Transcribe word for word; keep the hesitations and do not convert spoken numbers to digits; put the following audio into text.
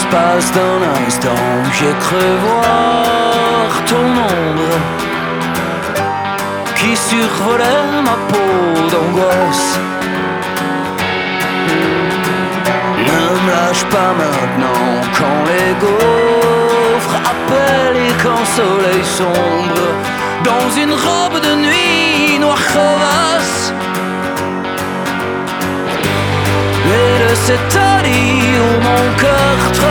l'espace d'un instant, j'ai cru voir ton ombre qui survolait ma peau d'angoisse. Ne me lâche pas maintenant quand les gaufres appellent et quand le soleil sombre dans une robe de nuit noire crevasse. Et de cette allée où mon cœur